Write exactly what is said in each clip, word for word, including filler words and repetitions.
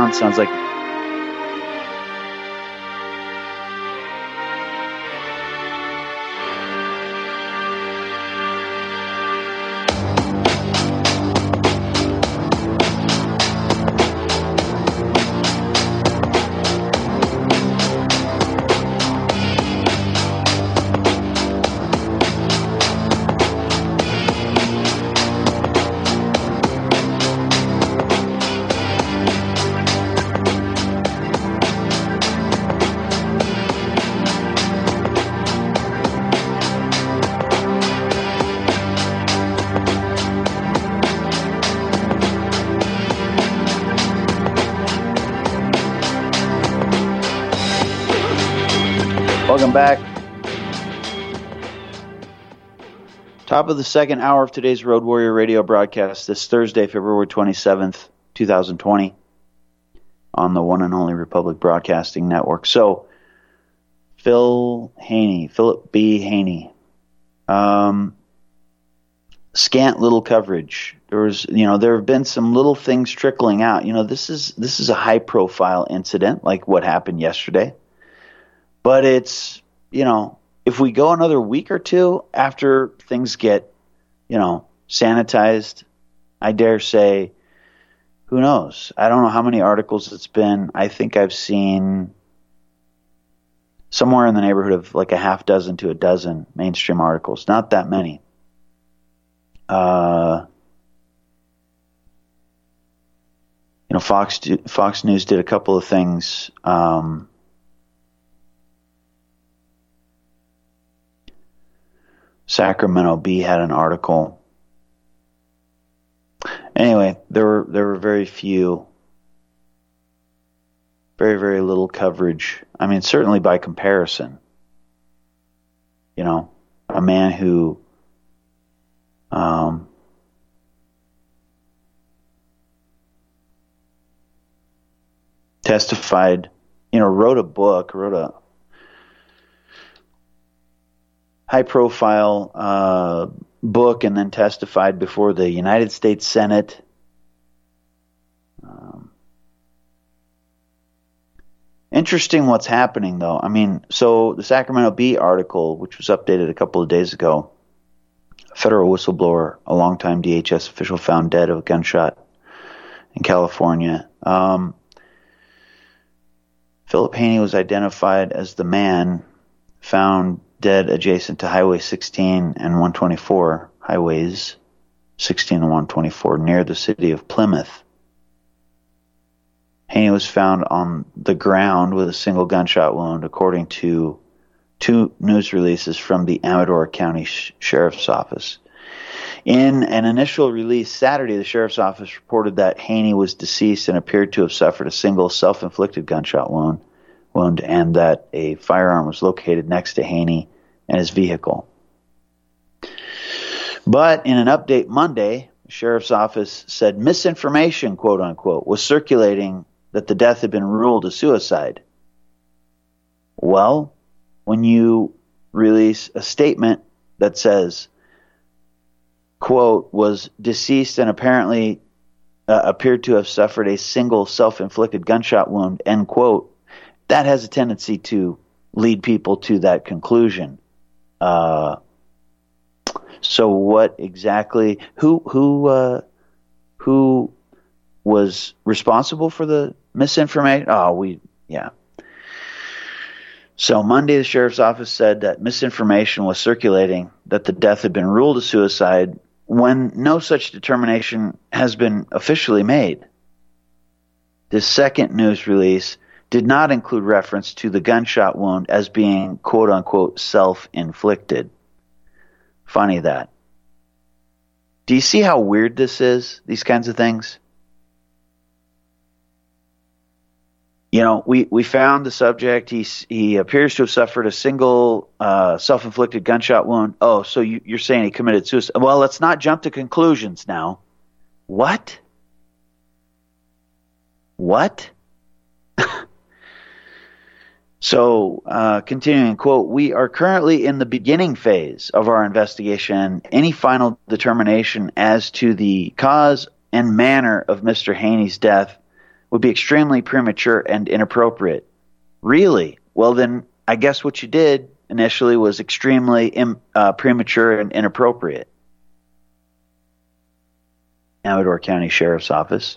sound sounds like... Welcome back. Top of the second hour of today's Road Warrior Radio broadcast this Thursday, February twenty-seventh, twenty twenty, on the one and only Republic Broadcasting Network. So, Phil Haney, Philip B. Haney, um, scant little coverage. There was, you know, there have been some little things trickling out. You know, this is this is a high-profile incident, like what happened yesterday. But it's, you know, if we go another week or two after things get, you know, sanitized, I dare say, who knows? I don't know how many articles it's been. I think I've seen somewhere in the neighborhood of like a half dozen to a dozen mainstream articles. Not that many. Uh, you know, Fox Fox News did a couple of things. Um, Sacramento Bee had an article. Anyway, there were there were very few, very very little coverage. I mean, certainly by comparison. You know, a man who um, testified, you know, wrote a book, wrote a high-profile uh, book, and then testified before the United States Senate. Um, interesting what's happening, though. I mean, so the Sacramento Bee article, which was updated a couple of days ago, a federal whistleblower, a longtime D H S official found dead of a gunshot in California. Um, Philip Haney was identified as the man found dead adjacent to Highway sixteen and one twenty-four, highways sixteen and one twenty-four, near the city of Plymouth. Haney was found on the ground with a single gunshot wound, according to two news releases from the Amador County Sh- Sheriff's Office. In an initial release Saturday, the Sheriff's Office reported that Haney was deceased and appeared to have suffered a single self-inflicted gunshot wound, wound and that a firearm was located next to Haney and his vehicle. But in an update Monday, the Sheriff's Office said misinformation, quote unquote, was circulating that the death had been ruled a suicide. Well, when you release a statement that says, quote, was deceased and apparently uh, appeared to have suffered a single self-inflicted gunshot wound, end quote, that has a tendency to lead people to that conclusion. Uh, so what exactly, who, who, uh, who was responsible for the misinformation? Oh, we, yeah. So Monday, the Sheriff's Office said that misinformation was circulating that the death had been ruled a suicide when no such determination has been officially made. This second news release did not include reference to the gunshot wound as being, quote unquote, self-inflicted. Funny that. Do you see how weird this is, these kinds of things? You know, we, we found the subject. He, he appears to have suffered a single uh, self-inflicted gunshot wound. Oh, so you, you're saying he committed suicide. Well, let's not jump to conclusions now. What? What? So, uh, continuing, quote, we are currently in the beginning phase of our investigation. Any final determination as to the cause and manner of Mister Haney's death would be extremely premature and inappropriate. Really? Well, then I guess what you did initially was extremely im, uh, premature and inappropriate. Amador County Sheriff's Office.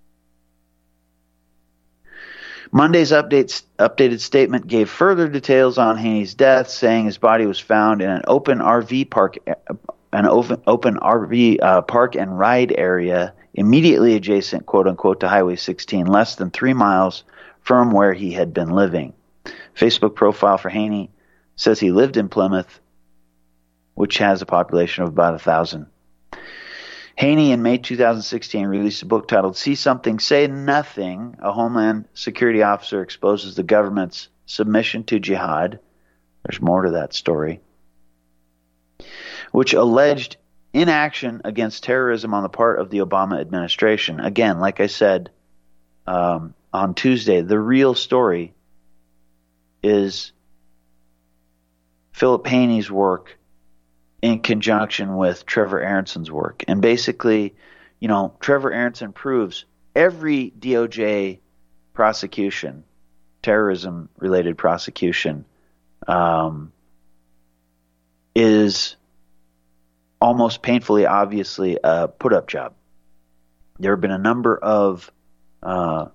Monday's updates, updated statement gave further details on Haney's death, saying his body was found in an open R V park, an open, open R V uh, park and ride area immediately adjacent, quote unquote, to Highway sixteen, less than three miles from where he had been living. Facebook profile for Haney says he lived in Plymouth, which has a population of about a thousand. Haney, in May two thousand sixteen, released a book titled See Something, Say Nothing. A Homeland Security officer exposes the government's submission to jihad. There's more to that story. Which alleged inaction against terrorism on the part of the Obama administration. Again, like I said um, on Tuesday, the real story is Philip Haney's work in conjunction with Trevor Aronson's work. And basically, you know, Trevor Aronson proves every D O J prosecution, terrorism-related prosecution, um, is almost painfully, obviously, a put-up job. There have been a number of uh,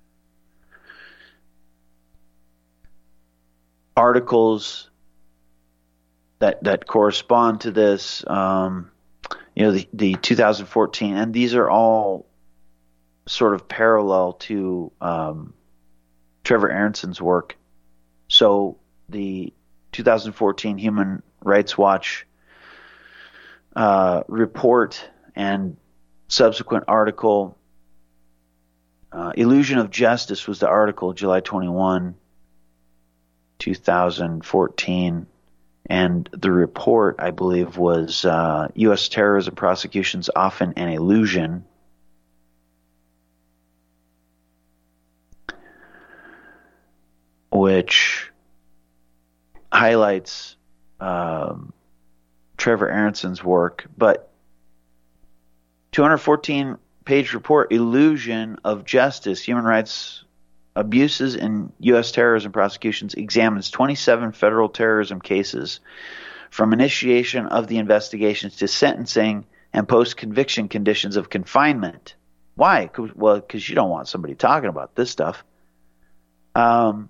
articles that that correspond to this, um, you know, the, the two thousand fourteen, and these are all sort of parallel to um, Trevor Aronson's work. So the two thousand fourteen Human Rights Watch uh, report and subsequent article, uh, Illusion of Justice was the article, July twenty-first, two thousand fourteen. And the report, I believe, was uh, U S terrorism prosecutions often an illusion. Which highlights um, Trevor Aronson's work. But two hundred fourteen page report, Illusion of Justice, Human Rights Abuses in U S Terrorism Prosecutions, examines twenty-seven federal terrorism cases from initiation of the investigations to sentencing and post-conviction conditions of confinement. Why? Well, because you don't want somebody talking about this stuff. Um,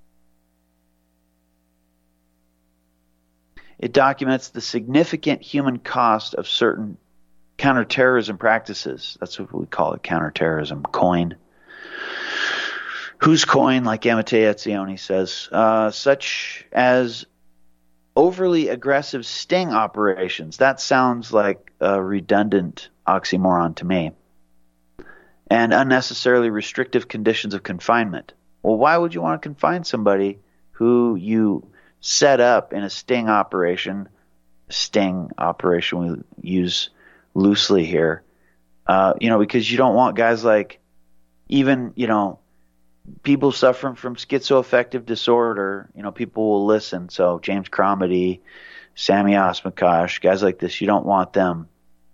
it documents the significant human cost of certain counterterrorism practices. That's what we call it, counterterrorism, COIN. Whose coin, like Amate Etzioni says, uh, such as overly aggressive sting operations. That sounds like a redundant oxymoron to me. And unnecessarily restrictive conditions of confinement. Well, why would you want to confine somebody who you set up in a sting operation? Sting operation we use loosely here. Uh, you know, because you don't want guys like even, you know, people suffering from schizoaffective disorder, you know, people will listen. So James Cromedy, Sammy Osmakash, guys like this, you don't want them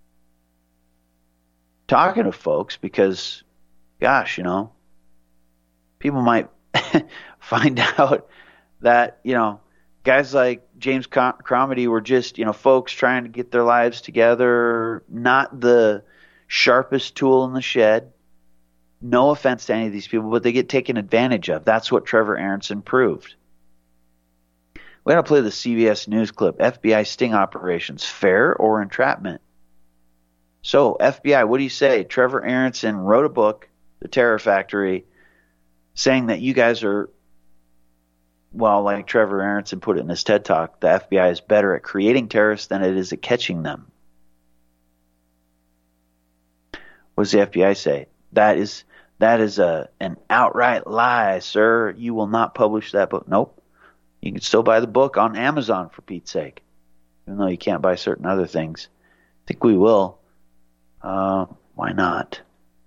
talking to folks because, gosh, you know, people might find out that, you know, guys like James Cromedy were just, you know, folks trying to get their lives together, not the sharpest tool in the shed. No offense to any of these people, but they get taken advantage of. That's what Trevor Aronson proved. We're going to play the C B S News clip. F B I sting operations, fair or entrapment? So, F B I, what do you say? Trevor Aronson wrote a book, The Terror Factory, saying that you guys are, well, like Trevor Aronson put it in his TED Talk, the F B I is better at creating terrorists than it is at catching them. What does the F B I say? That is that is a an outright lie, sir. You will not publish that book. Nope. You can still buy the book on Amazon, for Pete's sake, even though you can't buy certain other things. I think we will. Uh, why not?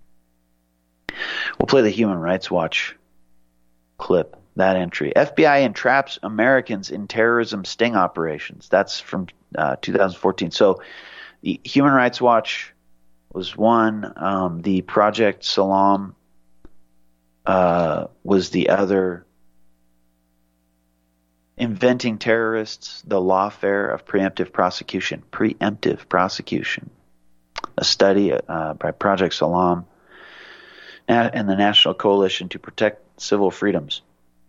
We'll play the Human Rights Watch clip, that entry. F B I entraps Americans in terrorism sting operations. That's from uh, two thousand fourteen. So the Human Rights Watch was one. Um, the Project Salam uh, was the other. Inventing Terrorists, the Lawfare of Preemptive Prosecution. Preemptive Prosecution. A study uh, by Project Salam and the National Coalition to Protect Civil Freedoms.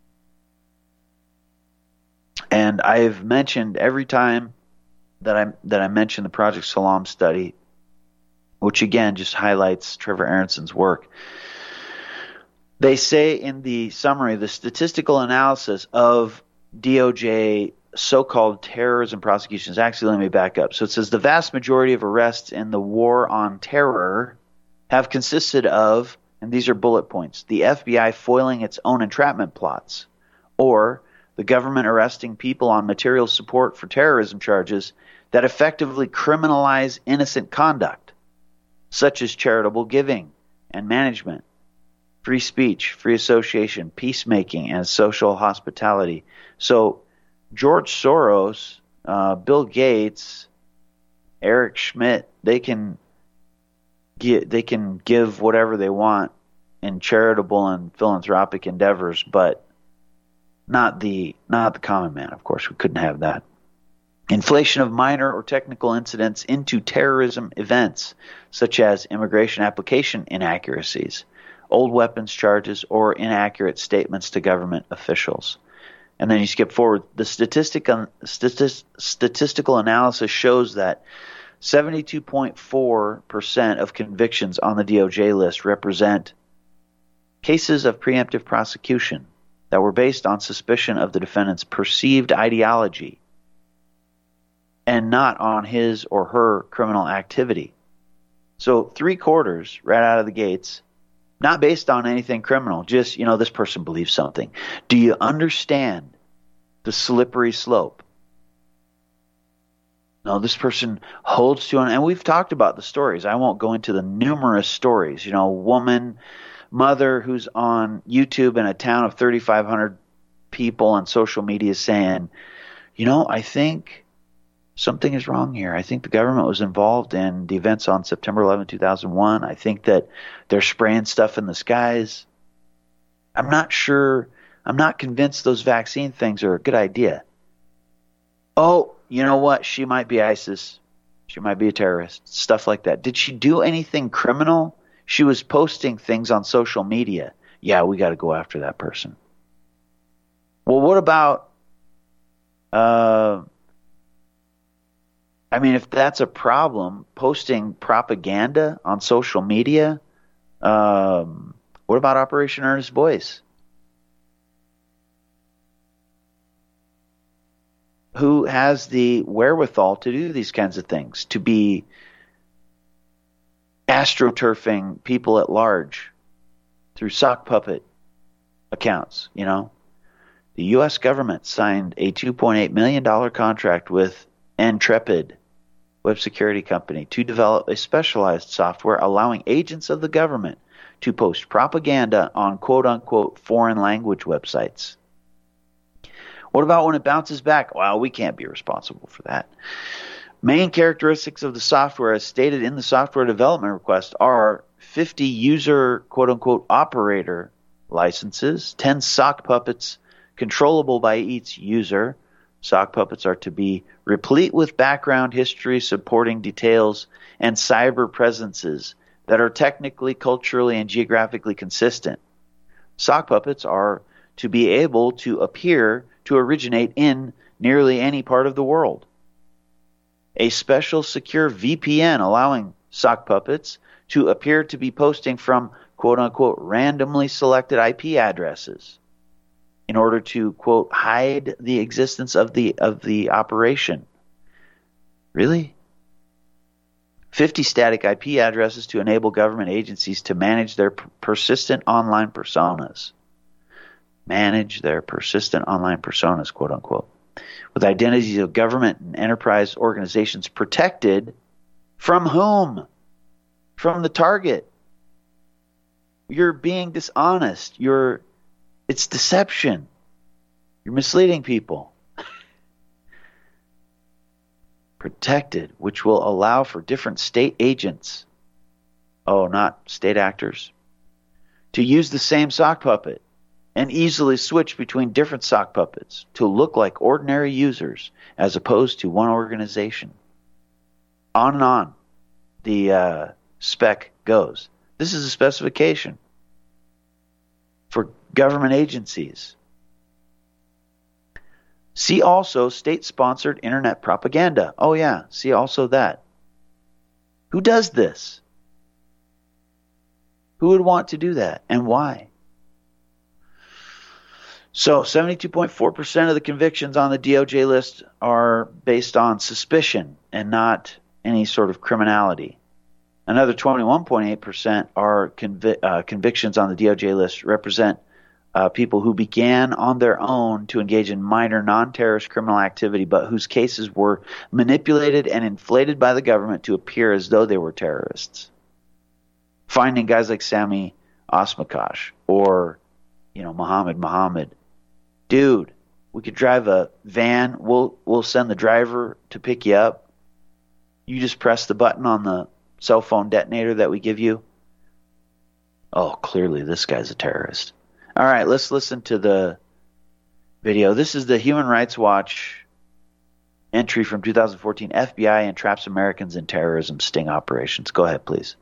And I've mentioned every time that I that I mention the Project Salam study, which again just highlights Trevor Aronson's work. They say in the summary, the statistical analysis of D O J so-called terrorism prosecutions. Actually, let me back up. So it says the vast majority of arrests in the war on terror have consisted of, and these are bullet points, the F B I foiling its own entrapment plots, or the government arresting people on material support for terrorism charges that effectively criminalize innocent conduct, such as charitable giving and management, free speech, free association, peacemaking, and social hospitality. So George Soros, uh, Bill Gates, Eric Schmidt, they can get, they can give whatever they want in charitable and philanthropic endeavors, but not the not the common man. Of course, we couldn't have that. Inflation of minor or technical incidents into terrorism events, such as immigration application inaccuracies, old weapons charges, or inaccurate statements to government officials. And then you skip forward. The statistic, statist, statistical analysis shows that seventy-two point four percent of convictions on the D O J list represent cases of preemptive prosecution that were based on suspicion of the defendant's perceived ideology and not on his or her criminal activity. So three quarters right out of the gates, not based on anything criminal, just, you know, this person believes something. Do you understand the slippery slope? No, this person holds to an, and we've talked about the stories. I won't go into the numerous stories. You know, woman, mother who's on YouTube in a town of thirty-five hundred people on social media saying, you know, I think something is wrong here. I think the government was involved in the events on September eleventh, two thousand one. I think that they're spraying stuff in the skies. I'm not sure. I'm not convinced those vaccine things are a good idea. Oh, you know what? She might be ISIS. She might be a terrorist. Stuff like that. Did she do anything criminal? She was posting things on social media. Yeah, we got to go after that person. Well, what about... Uh, I mean, if that's a problem, posting propaganda on social media, um, what about Operation Earnest Voice? Who has the wherewithal to do these kinds of things, to be astroturfing people at large through sock puppet accounts, you know? The U S government signed a two point eight million dollars contract with Intrepid web security company to develop a specialized software allowing agents of the government to post propaganda on quote-unquote foreign language websites. What about when it bounces back? Well, we can't be responsible for that. Main characteristics of the software, as stated in the software development request, are fifty user quote-unquote operator licenses, ten sock puppets controllable by each user. Sock puppets are to be replete with background history, supporting details, and cyber presences that are technically, culturally, and geographically consistent. Sock puppets are to be able to appear to originate in nearly any part of the world. A special secure V P N allowing sock puppets to appear to be posting from quote-unquote randomly selected I P addresses in order to, quote, hide the existence of the of the operation. Really? fifty static I P addresses to enable government agencies to manage their p- persistent online personas. Manage their persistent online personas, quote unquote. With identities of government and enterprise organizations protected from whom? From the target. You're being dishonest. You're It's deception. You're misleading people. Protected, which will allow for different state agents. Oh, not state actors. to use the same sock puppet and easily switch between different sock puppets to look like ordinary users as opposed to one organization. On and on the uh, spec goes. This is a specification for government agencies. See also state-sponsored internet propaganda. Oh yeah, see also that. Who does this? Who would want to do that, and why? So seventy-two point four percent of the convictions on the D O J list are based on suspicion and not any sort of criminality. Another twenty-one point eight percent are convi- uh, convictions on the D O J list represent uh, people who began on their own to engage in minor non-terrorist criminal activity, but whose cases were manipulated and inflated by the government to appear as though they were terrorists. Finding guys like Sami Osmakash or, you know, Muhammad Muhammad. Dude, we could drive a van. We'll we'll send the driver to pick you up. You just press the button on the cell phone detonator that we give you. Oh, clearly this guy's a terrorist. All right, let's listen to the video. This is the Human Rights Watch entry from two thousand fourteen. F B I entraps Americans in terrorism sting operations. Go ahead, please.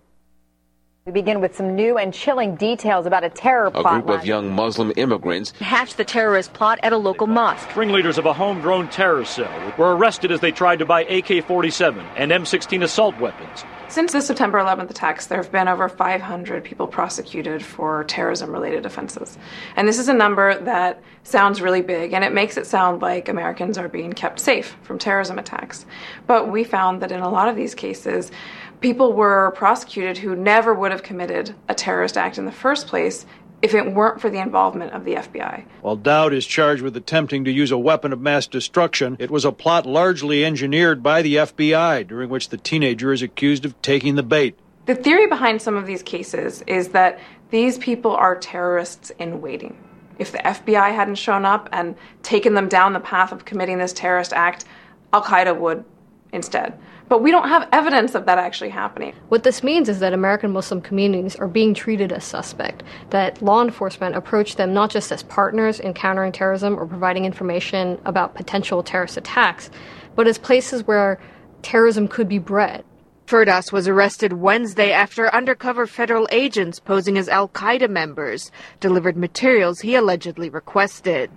We begin with some new and chilling details about a terror plot. A group of young Muslim immigrants hatched the terrorist plot at a local mosque. Ringleaders of a homegrown terror cell were arrested as they tried to buy A K forty-seven and M sixteen assault weapons. Since the September eleventh attacks, there have been over five hundred people prosecuted for terrorism-related offenses. And this is a number that sounds really big, and it makes it sound like Americans are being kept safe from terrorism attacks. But we found that in a lot of these cases, people were prosecuted who never would have committed a terrorist act in the first place if it weren't for the involvement of the F B I. While Dowd is charged with attempting to use a weapon of mass destruction, it was a plot largely engineered by the F B I, during which the teenager is accused of taking the bait. The theory behind some of these cases is that these people are terrorists in waiting. If the F B I hadn't shown up and taken them down the path of committing this terrorist act, Al-Qaeda would instead. But we don't have evidence of that actually happening. What this means is that American Muslim communities are being treated as suspect, that law enforcement approach them not just as partners in countering terrorism or providing information about potential terrorist attacks, but as places where terrorism could be bred. Firdas was arrested Wednesday after undercover federal agents posing as Al-Qaeda members delivered materials he allegedly requested.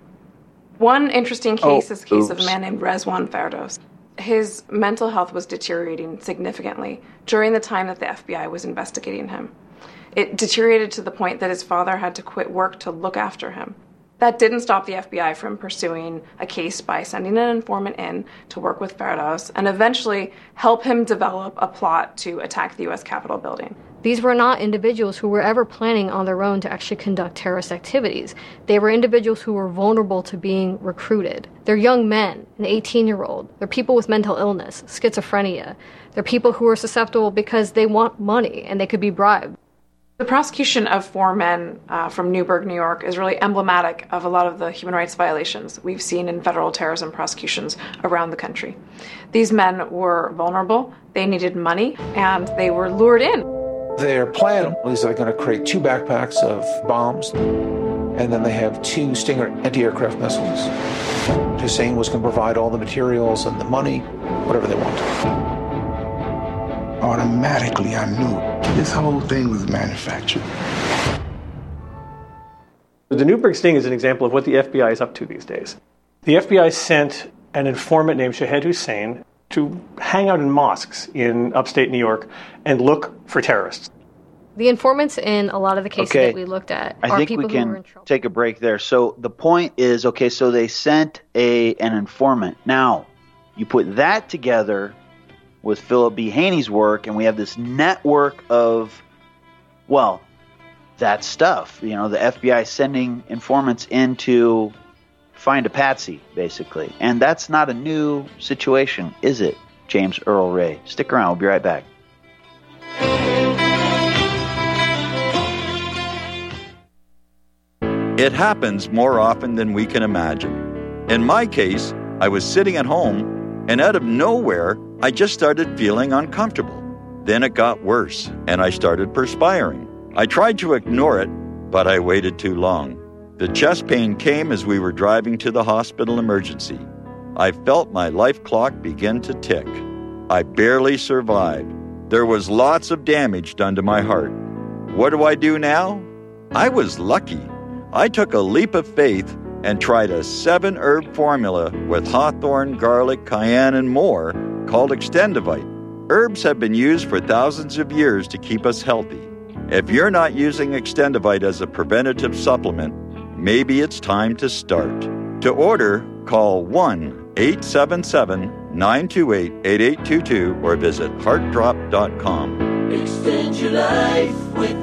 One interesting case oh, is the case oops. of a man named Rezwan Firdos. His mental health was deteriorating significantly during the time that the F B I was investigating him. It deteriorated to the point that his father had to quit work to look after him. That didn't stop the F B I from pursuing a case by sending an informant in to work with Firdos and eventually help him develop a plot to attack the U S Capitol building. These were not individuals who were ever planning on their own to actually conduct terrorist activities. They were individuals who were vulnerable to being recruited. They're young men, an eighteen-year-old. They're people with mental illness, schizophrenia. They're people who are susceptible because they want money and they could be bribed. The prosecution of four men uh, from Newburgh, New York, is really emblematic of a lot of the human rights violations we've seen in federal terrorism prosecutions around the country. These men were vulnerable, they needed money, and they were lured in. Their plan was they're going to create two backpacks of bombs, and then they have two Stinger anti-aircraft missiles. Hussein was going to provide all the materials and the money, whatever they wanted. Automatically, I knew this whole thing was manufactured. The Newburgh sting is an example of what the F B I is up to these days. The F B I sent an informant named Shahed Hussein to hang out in mosques in upstate New York and look for terrorists. The informants in a lot of the cases okay. that we looked at I are think people we can who were in trouble. Take a break there. So the point is, okay, so they sent a an informant. Now, you put that together with Philip B. Haney's work, and we have this network of, well, that stuff. You know, the F B I sending informants in to find a patsy, basically. And that's not a new situation, is it, James Earl Ray? Stick around. We'll be right back. It happens more often than we can imagine. In my case, I was sitting at home, and out of nowhere, I just started feeling uncomfortable. Then it got worse, and I started perspiring. I tried to ignore it, but I waited too long. The chest pain came as we were driving to the hospital emergency. I felt my life clock begin to tick. I barely survived. There was lots of damage done to my heart. What do I do now? I was lucky. I took a leap of faith and tried a seven-herb formula with hawthorn, garlic, cayenne, and more called Extendivite. Herbs have been used for thousands of years to keep us healthy. If you're not using Extendivite as a preventative supplement, maybe it's time to start. To order, call one eight seven seven, nine two eight, eight eight two two or visit heart drop dot com. Extend your life with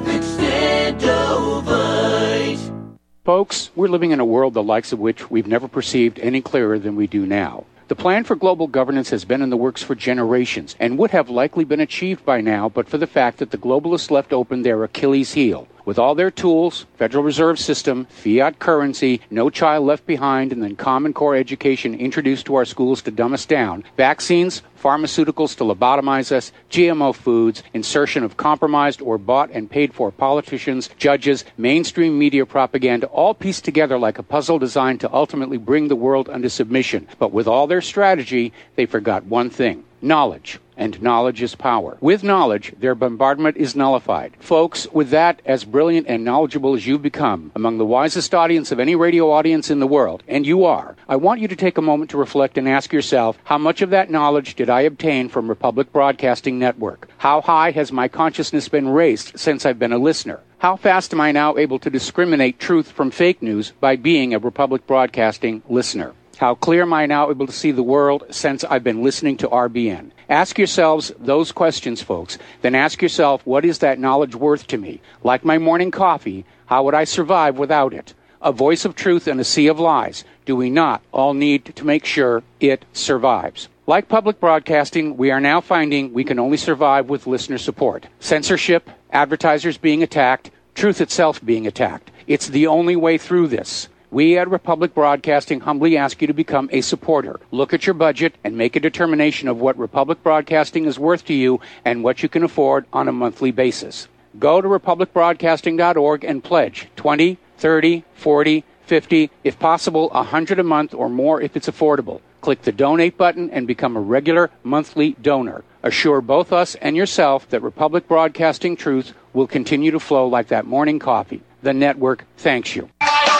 Extendivite. Folks, we're living in a world the likes of which we've never perceived any clearer than we do now. The plan for global governance has been in the works for generations and would have likely been achieved by now but for the fact that the globalists left open their Achilles heel. With all their tools, Federal Reserve System, fiat currency, no child left behind, and then Common Core education introduced to our schools to dumb us down, vaccines, pharmaceuticals to lobotomize us, G M O foods, insertion of compromised or bought and paid for politicians, judges, mainstream media propaganda, all pieced together like a puzzle designed to ultimately bring the world under submission. But with all their strategy, they forgot one thing: knowledge. And knowledge is power. With knowledge, their bombardment is nullified. Folks, with that, as brilliant and knowledgeable as you've become, among the wisest audience of any radio audience in the world, and you are, I want you to take a moment to reflect and ask yourself, how much of that knowledge did I obtain from Republic Broadcasting Network? How high has my consciousness been raised since I've been a listener? How fast am I now able to discriminate truth from fake news by being a Republic Broadcasting listener? How clear am I now able to see the world since I've been listening to R B N? Ask yourselves those questions, folks. Then ask yourself, what is that knowledge worth to me? Like my morning coffee, how would I survive without it? A voice of truth in a sea of lies. Do we not all need to make sure it survives? Like public broadcasting, we are now finding we can only survive with listener support. Censorship, advertisers being attacked, truth itself being attacked. It's the only way through this. We at Republic Broadcasting humbly ask you to become a supporter. Look at your budget and make a determination of what Republic Broadcasting is worth to you and what you can afford on a monthly basis. Go to republic broadcasting dot org and pledge twenty, thirty, forty, fifty, if possible one hundred a month or more if it's affordable. Click the donate button and become a regular monthly donor. Assure both us and yourself that Republic Broadcasting truth will continue to flow like that morning coffee. The network thanks you.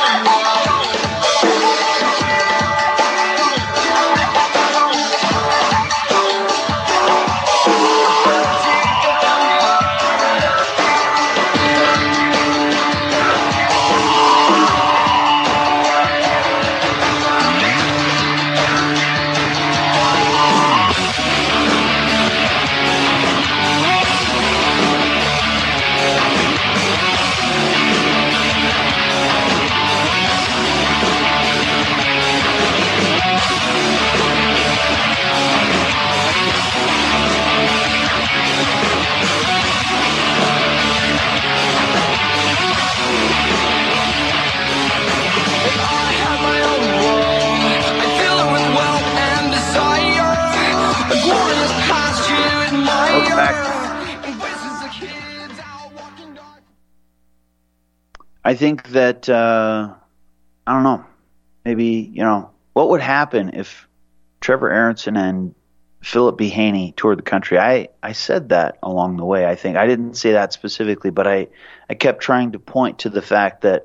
I think that, uh, I don't know, maybe, you know, what would happen if Trevor Aronson and Philip B. Haney toured the country? I, I said that along the way, I think. I didn't say that specifically, but I, I kept trying to point to the fact that,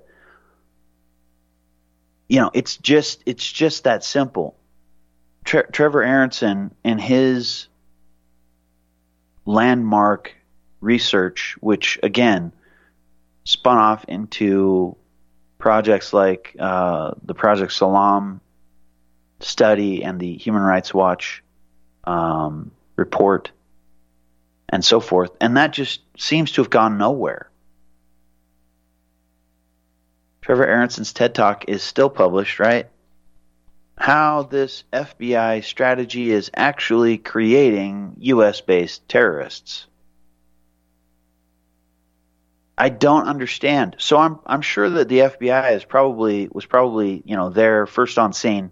you know, it's just, it's just that simple. Tre- Trevor Aronson and his landmark research, which, again, spun off into projects like uh, the Project Salam study and the Human Rights Watch um, report and so forth. And that just seems to have gone nowhere. Trevor Aronson's TED Talk is still published, right? How this F B I strategy is actually creating U S-based terrorists. I don't understand. So I'm I'm sure that the F B I is probably was probably, you know, there first on scene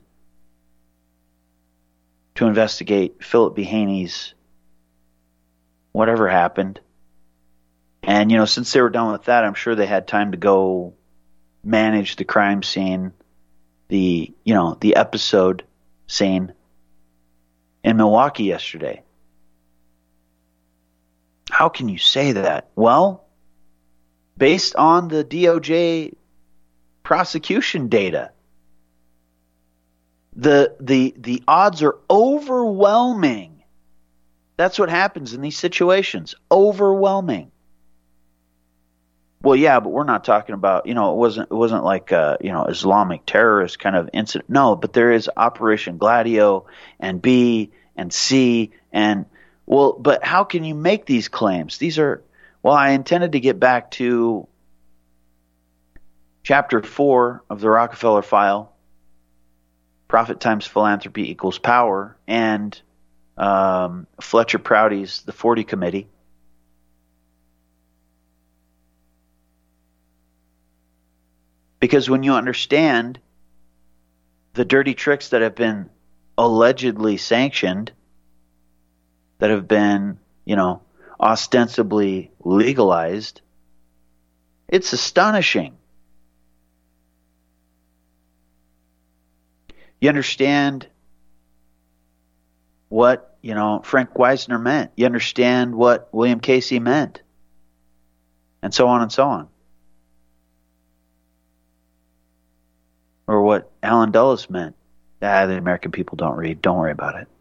to investigate Philip B. Haney's whatever happened. And, you know, since they were done with that, I'm sure they had time to go manage the crime scene, the, you know, the episode scene in Milwaukee yesterday. How can you say that? Well, based on the D O J prosecution data, the the the odds are overwhelming. That's what happens in these situations. Overwhelming. Well, yeah, but we're not talking about, you know, it wasn't it wasn't like a, you know, Islamic terrorist kind of incident. No, but there is Operation Gladio and B and C and, well, but how can you make these claims? These are, well, I intended to get back to chapter four of the Rockefeller File, Profit times Philanthropy equals Power, and um, Fletcher Prouty's The forty Committee. Because when you understand the dirty tricks that have been allegedly sanctioned, that have been, you know, ostensibly legalized, it's astonishing. You understand what, you know, Frank Wisner meant. You understand what William Casey meant. And so on and so on. Or what Alan Dulles meant. Ah, the American people don't read. Don't worry about it.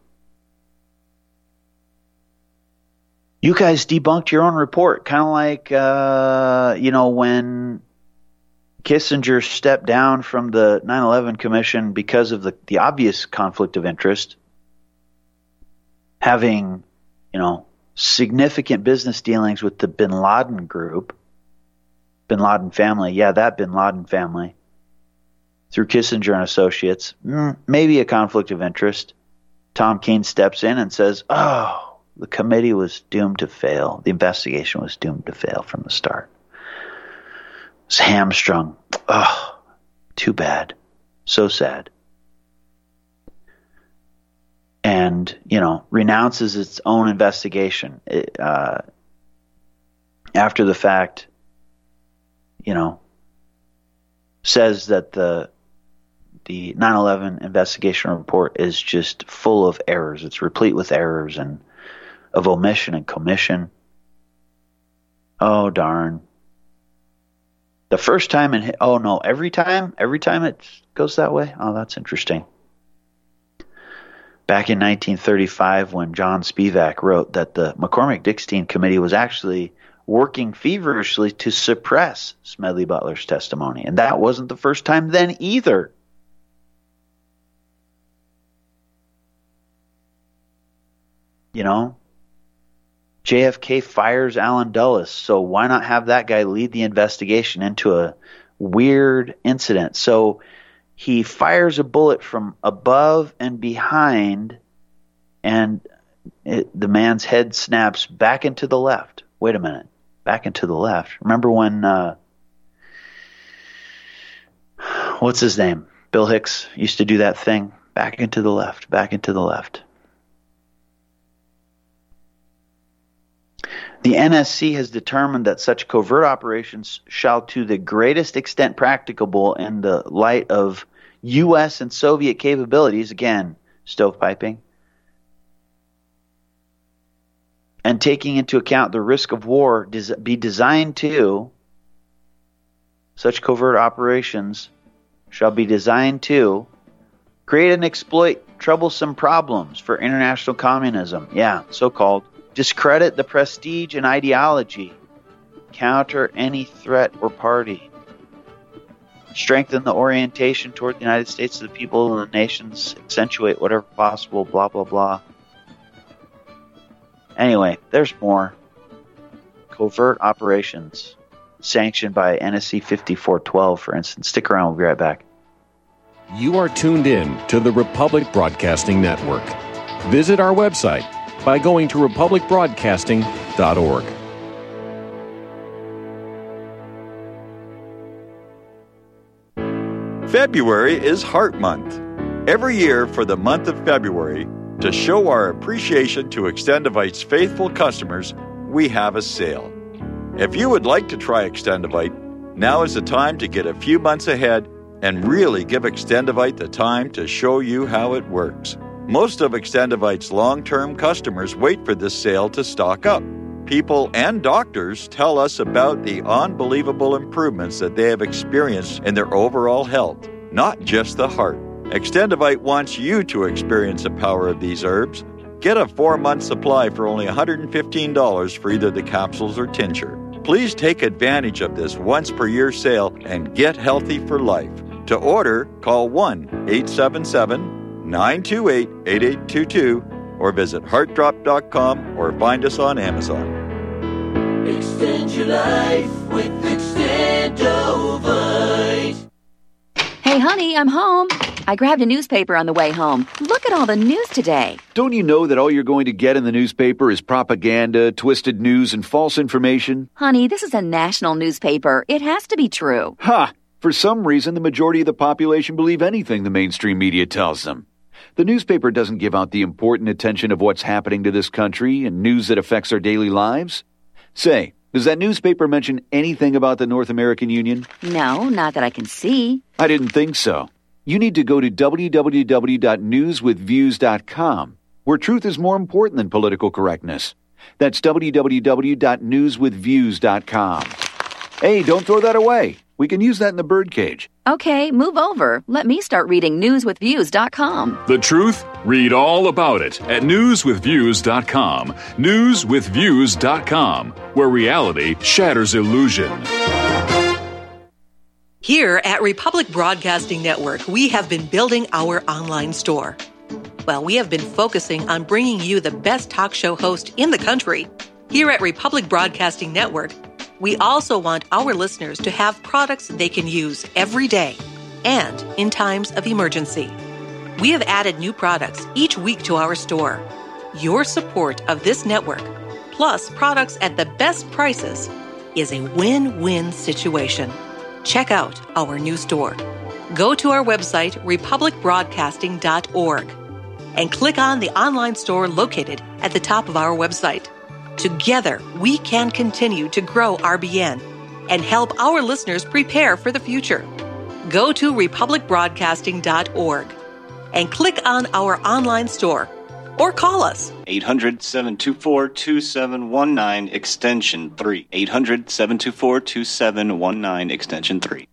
You guys debunked your own report, kind of like, uh, you know, when Kissinger stepped down from the nine eleven Commission because of the, the obvious conflict of interest, having, you know, significant business dealings with the Bin Laden group, Bin Laden family. Yeah, that Bin Laden family. Through Kissinger and Associates, mm, maybe a conflict of interest. Tom Keene steps in and says, oh, the committee was doomed to fail. The investigation was doomed to fail from the start. It's hamstrung. Oh, too bad. So sad. And, you know, renounces its own investigation. It, uh, after the fact, you know, says that the the nine eleven investigation report is just full of errors. It's replete with errors and of omission and commission. Oh, darn. The first time, in, oh no, every time, every time it goes that way? Oh, that's interesting. Back in nineteen thirty-five, when John Spivak wrote that the McCormick-Dickstein Committee was actually working feverishly to suppress Smedley Butler's testimony. And that wasn't the first time then either. You know, J F K fires Alan Dulles, so why not have that guy lead the investigation into a weird incident? So he fires a bullet from above and behind, and it, the man's head snaps back into the left. Wait a minute. Back into the left. Remember when, uh, what's his name? Bill Hicks used to do that thing. Back into the left, back into the left. The N S C has determined that such covert operations shall to the greatest extent practicable in the light of U S and Soviet capabilities, again, stovepiping, and taking into account the risk of war, des- be designed to, such covert operations shall be designed to create and exploit troublesome problems for international communism. Yeah, so-called. Discredit the prestige and ideology. Counter any threat or party. Strengthen the orientation toward the United States of the people and the nations. Accentuate whatever possible, blah, blah, blah. Anyway, there's more. Covert operations sanctioned by N S C fifty-four twelve, for instance. Stick around, we'll be right back. You are tuned in to the Republic Broadcasting Network. Visit our website by going to republic broadcasting dot org. February is Heart Month. Every year for the month of February, to show our appreciation to Extendovite's faithful customers, we have a sale. If you would like to try Extendivite, now is the time to get a few months ahead and really give Extendivite the time to show you how it works. Most of Extendivite's long-term customers wait for this sale to stock up. People and doctors tell us about the unbelievable improvements that they have experienced in their overall health, not just the heart. Extendivite wants you to experience the power of these herbs. Get a four-month supply for only one hundred fifteen dollars for either the capsules or tincture. Please take advantage of this once-per-year sale and get healthy for life. To order, call one eight seven seven, nine two eight, eight eight two two or visit heart drop dot com or find us on Amazon. Extend your life with Extendovite. Hey, honey, I'm home. I grabbed a newspaper on the way home. Look at all the news today. Don't you know that all you're going to get in the newspaper is propaganda, twisted news, and false information? Honey, this is a national newspaper. It has to be true. Ha! For some reason, the majority of the population believe anything the mainstream media tells them. The newspaper doesn't give out the important attention of what's happening to this country and news that affects our daily lives. Say, does that newspaper mention anything about the North American Union? No, not that I can see. I didn't think so. You need to go to w w w dot news with views dot com, where truth is more important than political correctness. That's w w w dot news with views dot com. Hey, don't throw that away. We can use that in the birdcage. Okay, move over. Let me start reading news with views dot com. The truth? Read all about it at news with views dot com. news with views dot com, where reality shatters illusion. Here at Republic Broadcasting Network, we have been building our online store. Well, we have been focusing on bringing you the best talk show host in the country. Here at Republic Broadcasting Network, we also want our listeners to have products they can use every day and in times of emergency. We have added new products each week to our store. Your support of this network, plus products at the best prices, is a win-win situation. Check out our new store. Go to our website, republic broadcasting dot org, and click on the online store located at the top of our website. Together, we can continue to grow R B N and help our listeners prepare for the future. Go to republic broadcasting dot org and click on our online store or call us. eight hundred, seven two four, two seven one nine, extension three. eight hundred, seven two four, two seven one nine, extension three.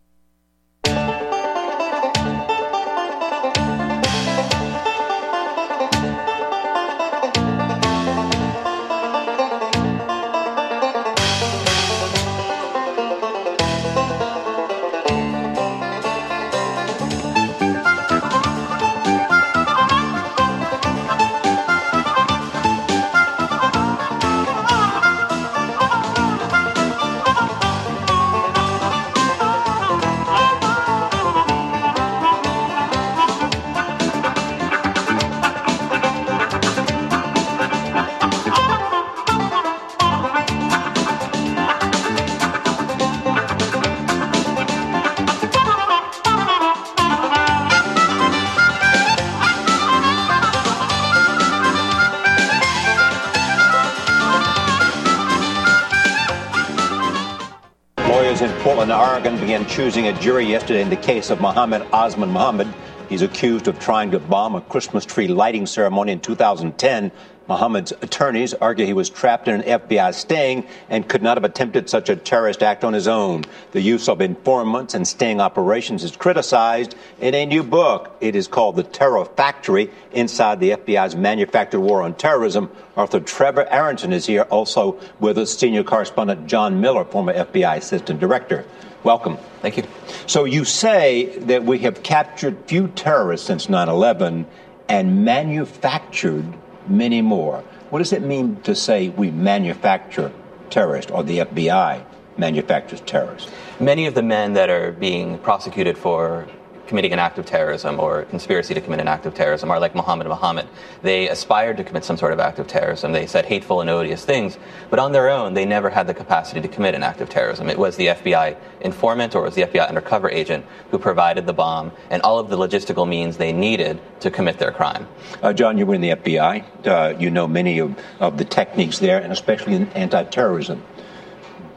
In Portland, Oregon, began choosing a jury yesterday in the case of Mohammed Osman Mohammed. He's accused of trying to bomb a Christmas tree lighting ceremony in two thousand ten. Mohammed's attorneys argue he was trapped in an F B I sting and could not have attempted such a terrorist act on his own. The use of informants and sting operations is criticized in a new book. It is called The Terror Factory, Inside the F B I's Manufactured War on Terrorism. Author Trevor Arrington is here, also with us senior correspondent John Miller, former F B I assistant director. Welcome. Thank you. So you say that we have captured few terrorists since nine eleven and manufactured many more. What does it mean to say we manufacture terrorists, or the F B I manufactures terrorists? Many of the men that are being prosecuted for committing an act of terrorism or conspiracy to commit an act of terrorism are like Mohammed Mohammed. They aspired to commit some sort of act of terrorism. They said hateful and odious things, but on their own, they never had the capacity to commit an act of terrorism. It was the F B I informant or it was the F B I undercover agent who provided the bomb and all of the logistical means they needed to commit their crime. Uh, John, you were in the F B I. Uh, you know many of, of the techniques there, and especially in anti-terrorism.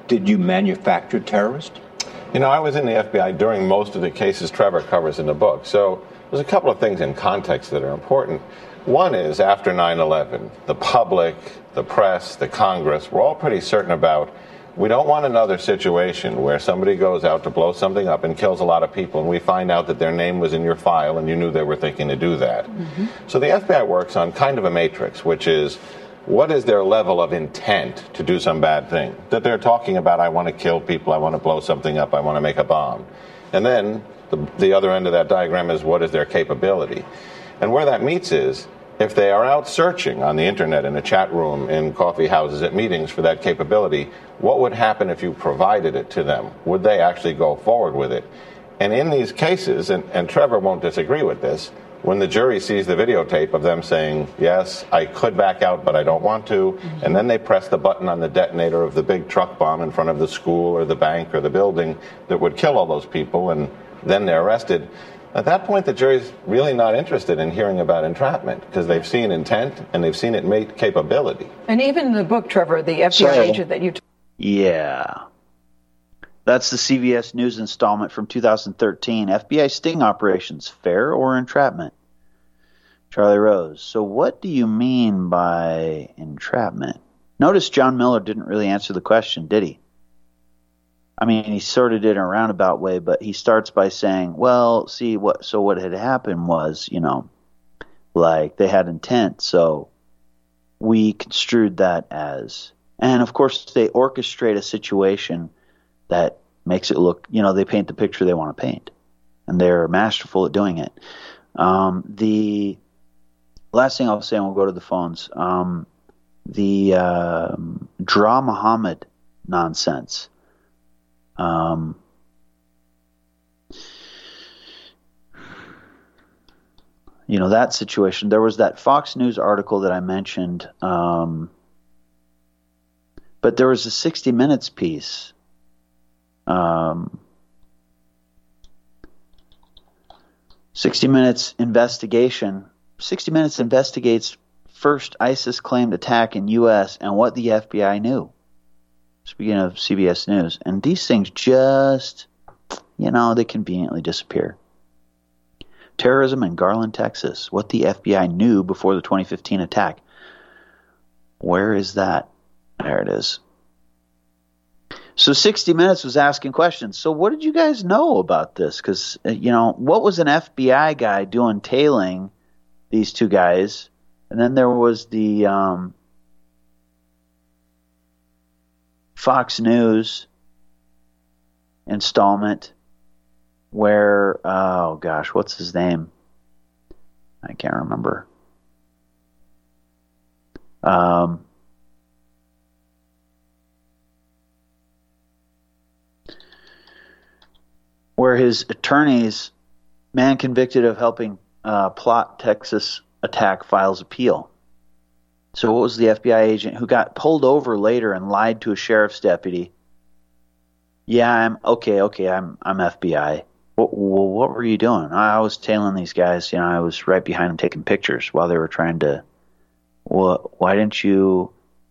Did you manufacture terrorists? You know, I was in the F B I during most of the cases Trevor covers in the book. So there's a couple of things in context that are important. One is after nine eleven, the public, the press, the Congress, we're all pretty certain about we don't want another situation where somebody goes out to blow something up and kills a lot of people and we find out that their name was in your file and you knew they were thinking to do that. Mm-hmm. So the F B I works on kind of a matrix, which is what is their level of intent to do some bad thing? That they're talking about, I want to kill people, I want to blow something up, I want to make a bomb. And then the, the other end of that diagram is what is their capability? And where that meets is, if they are out searching on the internet, in a chat room, in coffee houses, at meetings for that capability, what would happen if you provided it to them? Would they actually go forward with it? And in these cases, and, and Trevor won't disagree with this, when the jury sees the videotape of them saying, yes, I could back out, but I don't want to, mm-hmm. and then they press the button on the detonator of the big truck bomb in front of the school or the bank or the building that would kill all those people, and then they're arrested, at that point the jury's really not interested in hearing about entrapment because they've seen intent and they've seen it mate capability. And even in the book, Trevor, the F B I so, agent that you... T- yeah. That's the C B S News installment from two thousand thirteen. F B I sting operations, fair or entrapment? Charlie Rose. So what do you mean by entrapment? Notice John Miller didn't really answer the question, did he? I mean, he sort of did in a roundabout way, but he starts by saying, well, see, what? so what had happened was, you know, like they had intent, so we construed that as, and of course they orchestrate a situation that makes it look, you know, they paint the picture they want to paint, and they're masterful at doing it. Um, the last thing I'll say, and we'll go to the phones, um, the uh, Draw Muhammad nonsense. Um, you know, that situation. There was that Fox News article that I mentioned, um, but there was a sixty minutes piece. Um, sixty minutes investigation. sixty minutes investigates first ISIS claimed attack in U S and what the F B I knew. Speaking of C B S News, and these things just, you know, they conveniently disappear. Terrorism in Garland, Texas. What the F B I knew before the twenty fifteen attack. Where is that? There it is. So sixty minutes was asking questions. So what did you guys know about this? Because, you know, what was an F B I guy doing tailing these two guys? And then there was the um, Fox News installment where, oh gosh, what's his name? I can't remember. Um, where his attorneys, man convicted of helping uh, plot Texas attack, files appeal. So what was the F B I agent who got pulled over later and lied to a sheriff's deputy? Yeah, I'm okay. Okay, I'm I'm F B I. Well, what were you doing? I was tailing these guys. You know, I was right behind them taking pictures while they were trying to. Well, why didn't you?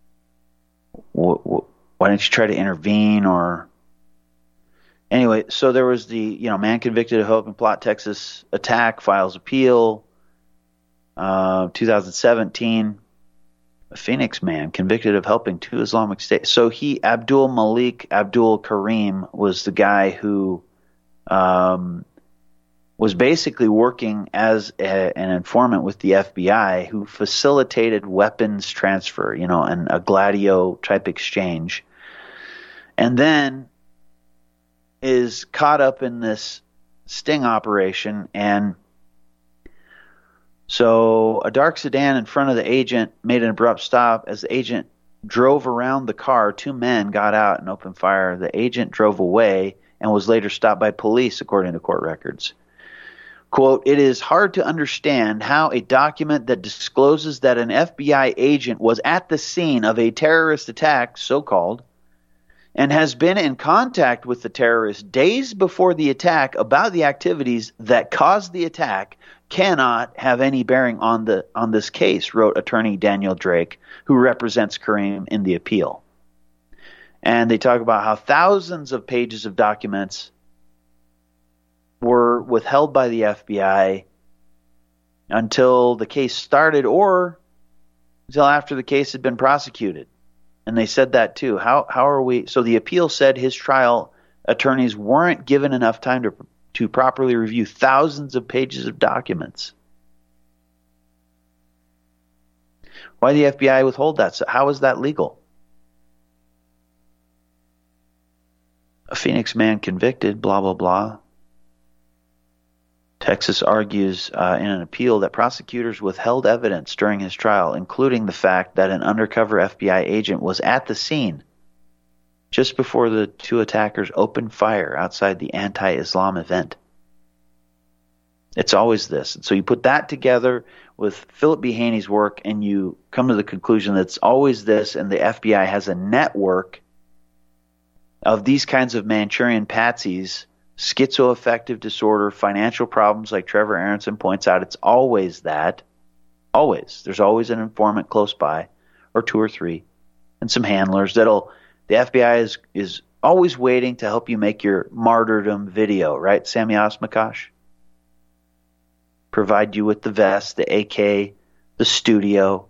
Why didn't you try to intervene or? Anyway, so there was the, you know, man convicted of helping plot Texas attack, files appeal. Uh, twenty seventeen, a Phoenix man convicted of helping two Islamic States. So he, Abdul Malik Abdul Karim, was the guy who um, was basically working as a, an informant with the F B I who facilitated weapons transfer, you know, and a Gladio type exchange. And then is caught up in this sting operation, and so a dark sedan in front of the agent made an abrupt stop. As the agent drove around the car, two men got out and opened fire. The agent drove away and was later stopped by police, according to court records. Quote, it is hard to understand how a document that discloses that an F B I agent was at the scene of a terrorist attack, so-called, and has been in contact with the terrorist days before the attack about the activities that caused the attack cannot have any bearing on the on this case, wrote attorney Daniel Drake, who represents Karim in the appeal. And they talk about how thousands of pages of documents were withheld by the F B I until the case started or until after the case had been prosecuted. And they said that too. How how are we? So the appeal said his trial attorneys weren't given enough time to to properly review thousands of pages of documents. Why did the F B I withhold that? So how is that legal? A Phoenix man convicted, blah, blah, blah. Texas argues uh, in an appeal that prosecutors withheld evidence during his trial, including the fact that an undercover F B I agent was at the scene just before the two attackers opened fire outside the anti-Islam event. It's always this. And so you put that together with Philip B. Haney's work, and you come to the conclusion that it's always this, and the F B I has a network of these kinds of Manchurian patsies, schizoaffective disorder, financial problems like Trevor Aronson points out. It's always that. Always. There's always an informant close by, or two or three, and some handlers that'll, the F B I is, is always waiting to help you make your martyrdom video, right, Sammy Osmakash? Provide you with the vest, the A K, the studio.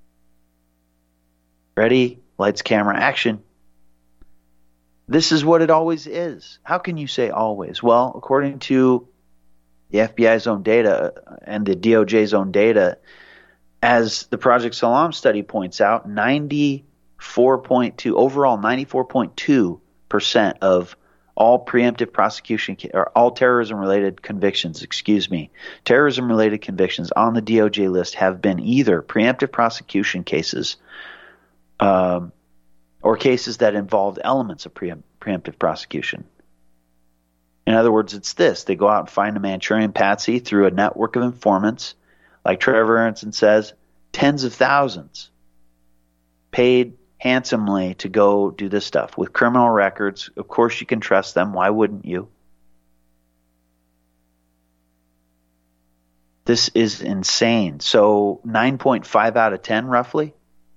Ready? Lights, camera, action. This is what it always is. How can you say always? Well, according to the F B I's own data and the D O J's own data, as the Project Salam study points out, ninety-four point two, overall ninety-four point two percent of all preemptive prosecution, or all terrorism-related convictions, excuse me, terrorism-related convictions on the D O J list have been either preemptive prosecution cases, um, or cases that involved elements of preempt, preemptive prosecution. In other words, it's this. They go out and find a Manchurian patsy through a network of informants, like Trevor Aronson says, tens of thousands, paid handsomely to go do this stuff with criminal records. Of course you can trust them. Why wouldn't you? This is insane. So nine point five out of ten, roughly,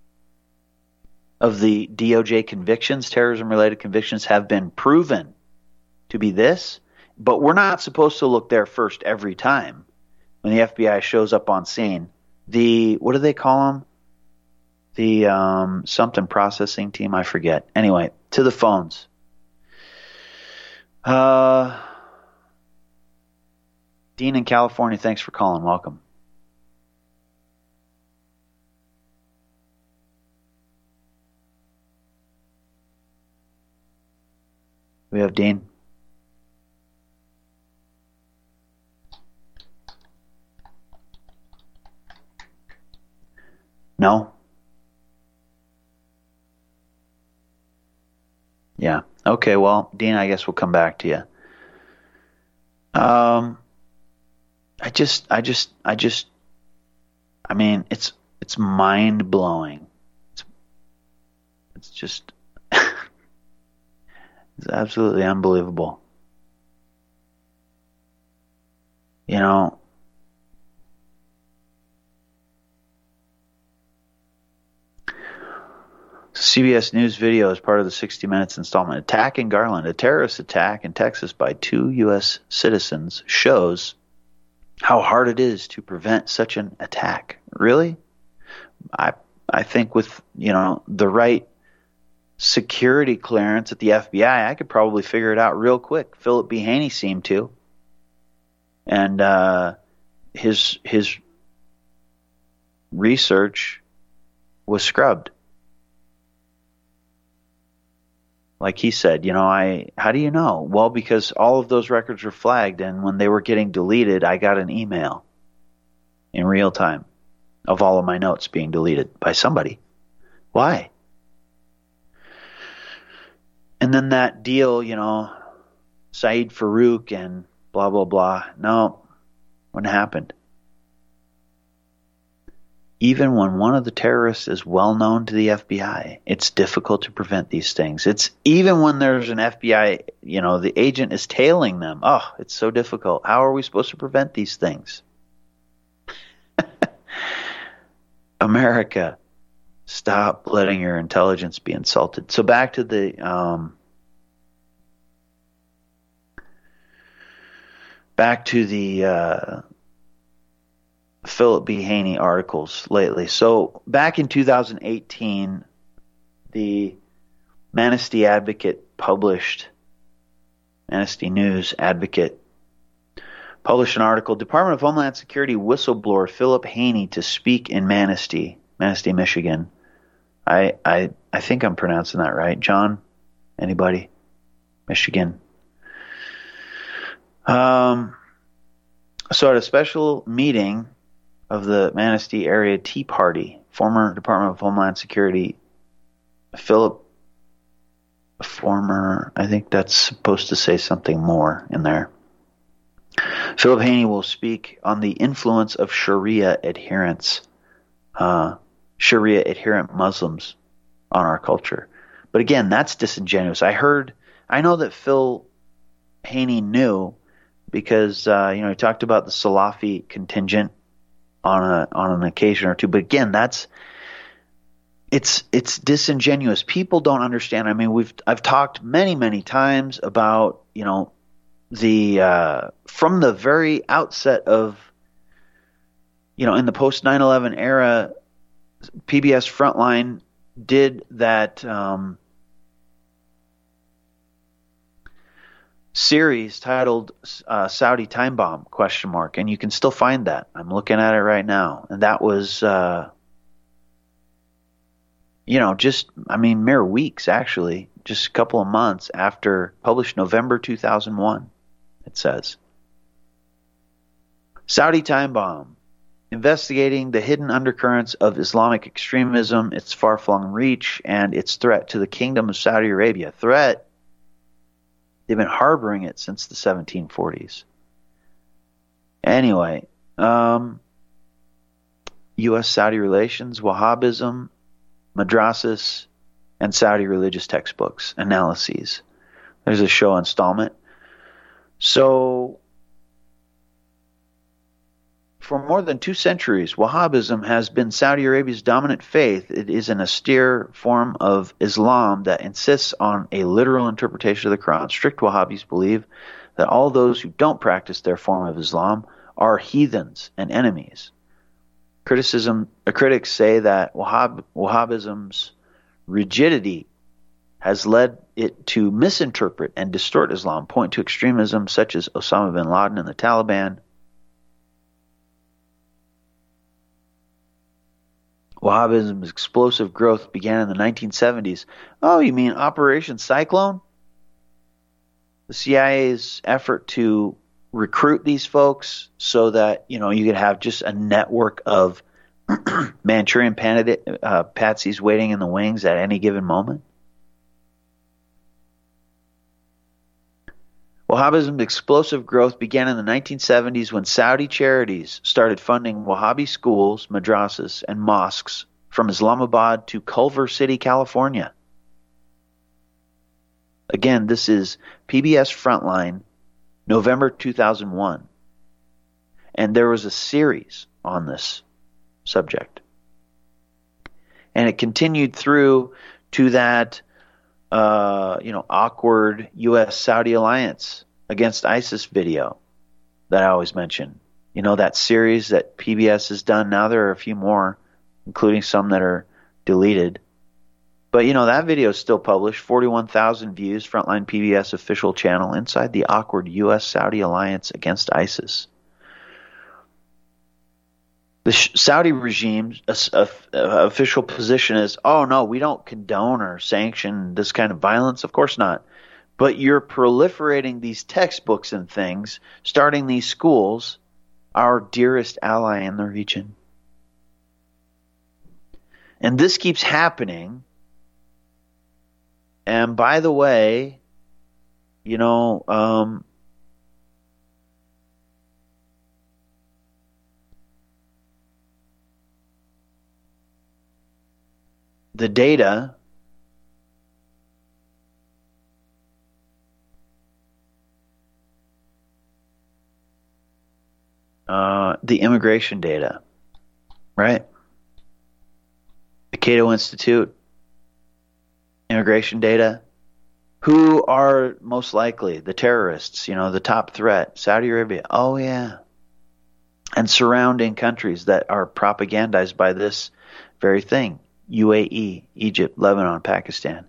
of the D O J convictions, terrorism-related convictions, have been proven to be this. But we're not supposed to look there first every time when the F B I shows up on scene. The, what do they call them? The um, something processing team, I forget. Anyway, to the phones. Uh, Dean in California, thanks for calling. Welcome. We have Dean. No? Yeah. Okay, well, Dean, I guess we'll come back to you. Um, I just, I just, I just, I mean, it's, it's mind blowing. It's, it's just, it's absolutely unbelievable. You know, C B S News video as part of the sixty minutes installment. Attack in Garland. A terrorist attack in Texas by two U S citizens shows how hard it is to prevent such an attack. Really? I I think with, you know, the right security clearance at the F B I, I could probably figure it out real quick. Philip B. Haney seemed to. And uh, his his research was scrubbed. Like he said, you know, I, how do you know? Well, because all of those records were flagged, and when they were getting deleted, I got an email in real time of all of my notes being deleted by somebody. Why? And then that deal, you know, Saeed Farouk and blah, blah, blah. No, wouldn't happen. Even when one of the terrorists is well known to the F B I, it's difficult to prevent these things. It's even when there's an F B I, you know, the agent is tailing them. Oh, it's so difficult. How are we supposed to prevent these things? America, Stop letting your intelligence be insulted. So back to the um, back to the uh, Philip B. Haney articles lately. So back in two thousand eighteen, the Manistee Advocate published, Manistee News Advocate published an article, Department of Homeland Security whistleblower Philip Haney to speak in Manistee, Manistee, Michigan. I, I I think I'm pronouncing that right. John? Anybody? Michigan. Um, so at a special meeting of the Manistee Area Tea Party, former Department of Homeland Security, Philip, former, I think that's supposed to say something more in there. Philip Haney will speak on the influence of Sharia adherents. Uh, Sharia adherent Muslims on our culture. But again, that's disingenuous. I heard, I know that Phil Haney knew because, uh, you know, he talked about the Salafi contingent on a, on an occasion or two. But again, that's, it's, it's disingenuous. People don't understand. I mean, we've, I've talked many, many times about, you know, the, uh, from the very outset of, you know, in the post nine eleven era, P B S Frontline did that um, series titled uh, Saudi Time Bomb, question mark, and you can still find that. I'm looking at it right now. And that was, uh, you know, just, I mean, mere weeks, actually, just a couple of months after, published November two thousand one, it says. Saudi Time Bomb. Investigating the hidden undercurrents of Islamic extremism, its far-flung reach, and its threat to the Kingdom of Saudi Arabia. Threat? They've been harboring it since the seventeen forties. Anyway, um, U S-Saudi relations, Wahhabism, madrasas, and Saudi religious textbooks, analyses. There's a show installment. So, for more than two centuries, Wahhabism has been Saudi Arabia's dominant faith. It is an austere form of Islam that insists on a literal interpretation of the Quran. Strict Wahhabis believe that all those who don't practice their form of Islam are heathens and enemies. Criticism, uh, critics say that Wahhab, Wahhabism's rigidity has led it to misinterpret and distort Islam, point to extremism such as Osama bin Laden and the Taliban. Wahhabism's explosive growth began in the nineteen seventies. Oh, you mean Operation Cyclone? The C I A's effort to recruit these folks so that, you know, you could have just a network of Manchurian candidate, uh, patsies waiting in the wings at any given moment. Wahhabism's explosive growth began in the nineteen seventies when Saudi charities started funding Wahhabi schools, madrasas, and mosques from Islamabad to Culver City, California. Again, this is P B S Frontline, November two thousand one. And there was a series on this subject. And it continued through to that Uh, you know, awkward U S Saudi alliance against ISIS video that I always mention. You know, that series that P B S has done. Now there are a few more, including some that are deleted. But, you know, that video is still published. forty-one thousand views, Frontline P B S official channel, inside the awkward U S Saudi alliance against ISIS. The Saudi regime's uh, uh, official position is, oh, no, we don't condone or sanction this kind of violence. Of course not. But you're proliferating these textbooks and things, starting these schools, our dearest ally in the region. And this keeps happening. And by the way, you know, um, the data uh, the immigration data, right? Cato Institute, immigration data. Who are most likely the terrorists? You know, the top threat, Saudi Arabia. Oh, yeah. And surrounding countries that are propagandized by this very thing. U A E, Egypt, Lebanon, Pakistan.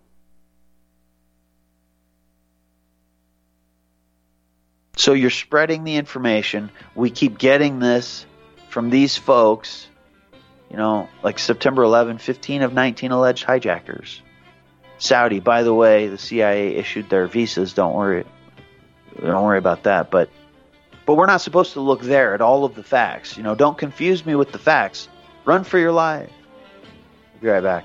So you're spreading the information. We keep getting this from these folks. You know, like September eleventh, fifteen of nineteen alleged hijackers. Saudi, by the way, the C I A issued their visas. Don't worry. Don't worry about that. But but we're not supposed to look there at all of the facts. You know, don't confuse me with the facts. Run for your life. We'll be right back.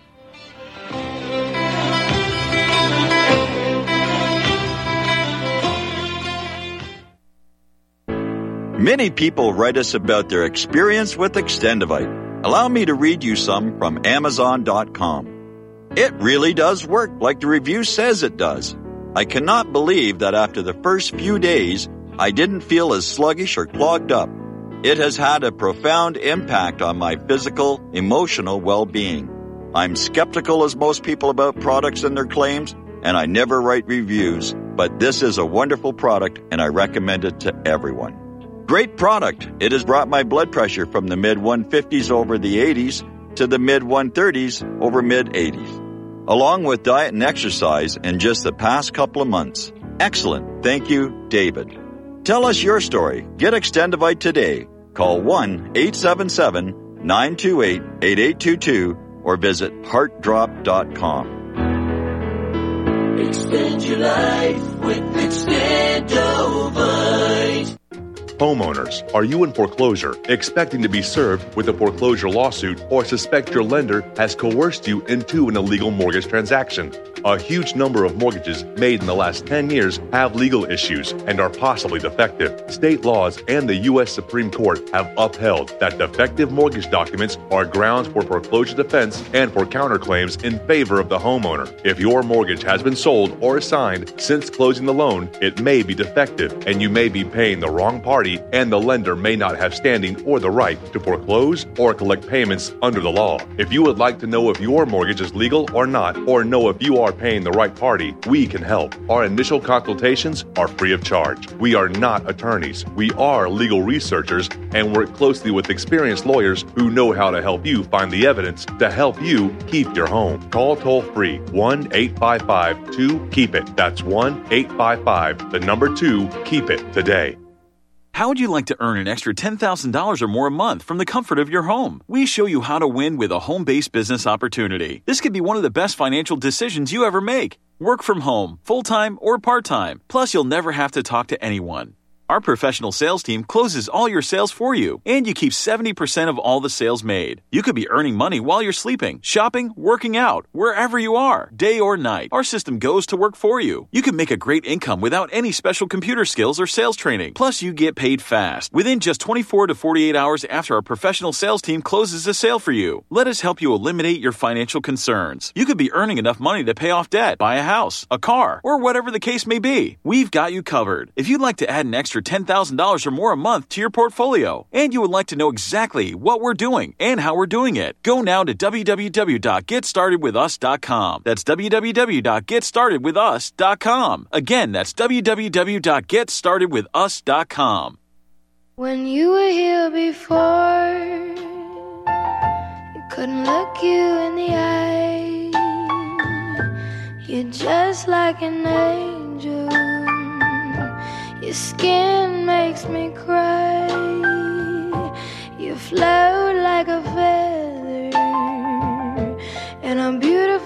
Many people write us about their experience with Extendivite. Allow me to read you some from Amazon dot com. It really does work like the review says it does. I cannot believe that after the first few days, I didn't feel as sluggish or clogged up. It has had a profound impact on my physical, emotional well-being. I'm skeptical as most people about products and their claims, and I never write reviews, but this is a wonderful product and I recommend it to everyone. Great product. It has brought my blood pressure from the mid one fifties over the eighties to the mid one thirties over mid eighties, along with diet and exercise in just the past couple of months. Excellent. Thank you, David. Tell us your story. Get Extendivite today. Call one eight seven seven, nine two eight, eight eight two two or visit heart drop dot com. Extend your life with Extendovite. Homeowners, are you in foreclosure, expecting to be served with a foreclosure lawsuit, or suspect your lender has coerced you into an illegal mortgage transaction? A huge number of mortgages made in the last ten years have legal issues and are possibly defective. State laws and the U S Supreme Court have upheld that defective mortgage documents are grounds for foreclosure defense and for counterclaims in favor of the homeowner. If your mortgage has been sold or assigned since closing the loan, it may be defective and you may be paying the wrong party, and the lender may not have standing or the right to foreclose or collect payments under the law. If you would like to know if your mortgage is legal or not, or know if you are paying the right party, we can help. Our initial consultations are free of charge. We are not attorneys. We are legal researchers and work closely with experienced lawyers who know how to help you find the evidence to help you keep your home. Call toll free one eight five five two keep it. That's one eight five five, the number two, keep it today. How would you like to earn an extra ten thousand dollars or more a month from the comfort of your home? We show you how to win with a home-based business opportunity. This could be one of the best financial decisions you ever make. Work from home, full-time or part-time. Plus, you'll never have to talk to anyone. Our professional sales team closes all your sales for you, and you keep seventy percent of all the sales made. You could be earning money while you're sleeping, shopping, working out, wherever you are, day or night. Our system goes to work for you. You can make a great income without any special computer skills or sales training. Plus, you get paid fast, within just twenty-four to forty-eight hours after our professional sales team closes a sale for you. Let us help you eliminate your financial concerns. You could be earning enough money to pay off debt, buy a house, a car, or whatever the case may be. We've got you covered. If you'd like to add an extra ten thousand dollars or more a month to your portfolio, and you would like to know exactly what we're doing and how we're doing it, go now to w w w dot get started with us dot com. That's w w w dot get started with us dot com. Again, that's w w w dot get started with us dot com. When you were here before, you couldn't look you in the eye. You're just like an angel. Your skin makes me cry. You float like a feather in a beautiful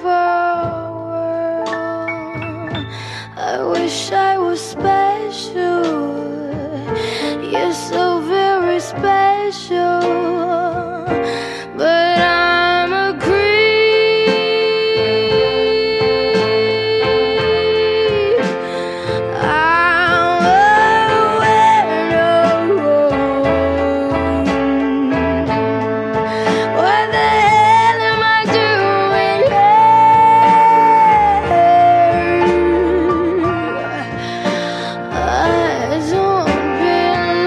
world. I wish I was special. You're so very special. But I'm a creep.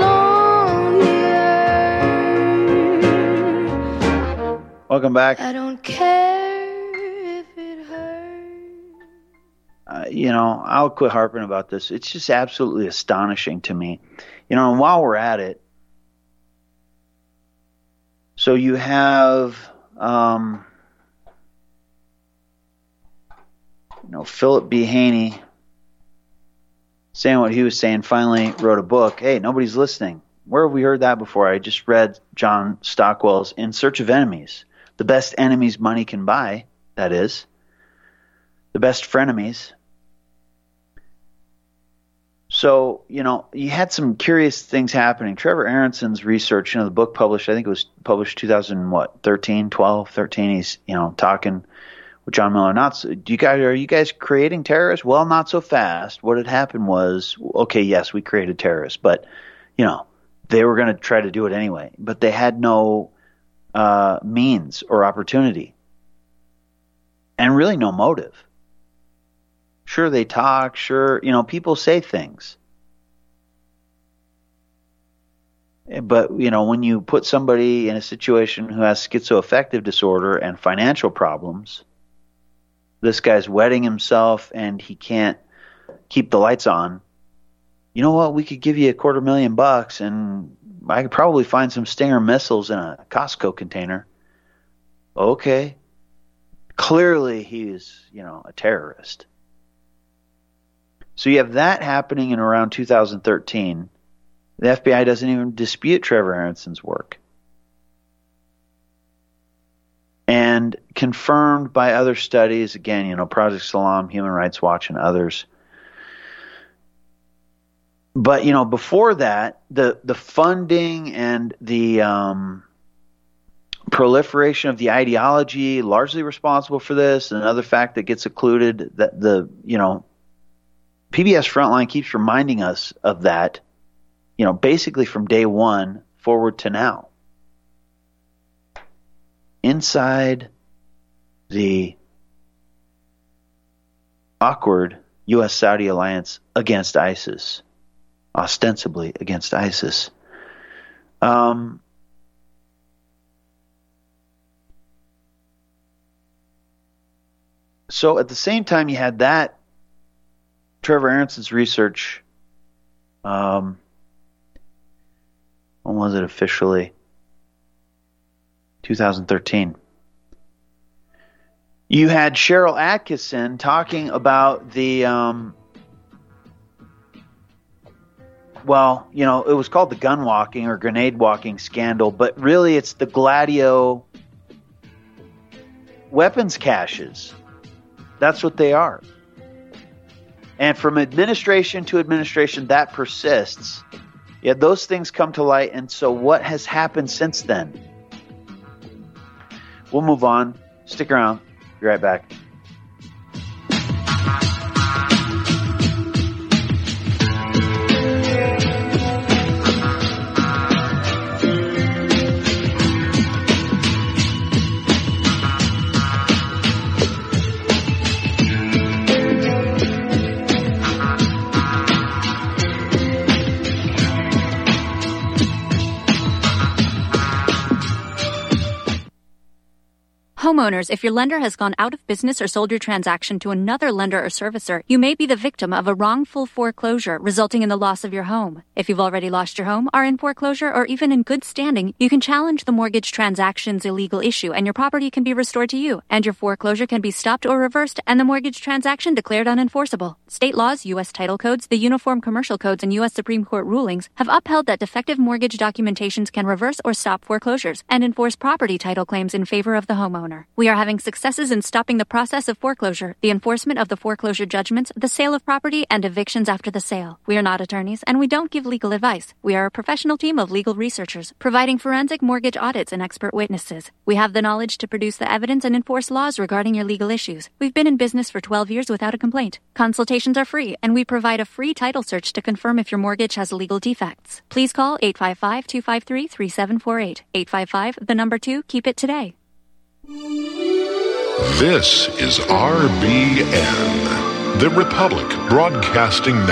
Welcome back. I don't don't care if it hurts. Uh, you know, I'll quit harping about this. It's just absolutely astonishing to me. You know, and while we're at it, so you have, um, you know, Philip B. Haney saying what he was saying, finally wrote a book. Hey, nobody's listening. Where have we heard that before? I just read John Stockwell's In Search of Enemies. The best enemies money can buy, that is. The best frenemies. So, you know, you had some curious things happening. Trevor Aronson's research, you know, the book published, I think it was published two thousand, what, thirteen, twelve, thirteen. He's, you know, talking with John Miller. Not so, do you guys, are you guys creating terrorists? Well, not so fast. What had happened was, okay, yes, we created terrorists, but, you know, they were going to try to do it anyway. But they had no uh, means or opportunity. And really no motive. Sure, they talk. Sure, you know, people say things. But, you know, when you put somebody in a situation who has schizoaffective disorder and financial problems, this guy's wetting himself and he can't keep the lights on. You know what? We could give you a quarter million bucks and I could probably find some Stinger missiles in a Costco container. Okay. Clearly he's, you know, a terrorist. So you have that happening in around two thousand thirteen. The F B I doesn't even dispute Trevor Aronson's work. And confirmed by other studies, again, you know, Project Salam, Human Rights Watch, and others. But, you know, before that, the, the funding and the um, proliferation of the ideology largely responsible for this. Another fact that gets occluded, that the, you know, P B S Frontline keeps reminding us of that, you know, basically from day one forward to now. Inside the awkward U S Saudi alliance against ISIS, ostensibly against ISIS, um, so at the same time you had that, Trevor Aronson's research, um, when was it officially? two thousand thirteen. You had Cheryl Atkinson talking about the, um, well, you know, it was called the gun walking or grenade walking scandal, but really it's the Gladio weapons caches. That's what they are. And from administration to administration, that persists. Yet those things come to light. And so what has happened since then? We'll move on. Stick around. Be right back. Homeowners, if your lender has gone out of business or sold your transaction to another lender or servicer, you may be the victim of a wrongful foreclosure resulting in the loss of your home. If you've already lost your home, are in foreclosure, or even in good standing, you can challenge the mortgage transaction's illegal issue and your property can be restored to you, and your foreclosure can be stopped or reversed and the mortgage transaction declared unenforceable. State laws, U S title codes, the Uniform Commercial Codes, and U S Supreme Court rulings have upheld that defective mortgage documentations can reverse or stop foreclosures and enforce property title claims in favor of the homeowner. We are having successes in stopping the process of foreclosure, the enforcement of the foreclosure judgments, the sale of property, and evictions after the sale. We are not attorneys, and we don't give legal advice. We are a professional team of legal researchers, providing forensic mortgage audits and expert witnesses. We have the knowledge to produce the evidence and enforce laws regarding your legal issues. We've been in business for twelve years without a complaint. Consultations are free, and we provide a free title search to confirm if your mortgage has legal defects. Please call eight five five, two five three, three seven four eight. eight five five, the number two, keep it today. This is R B N, the Republic Broadcasting Network.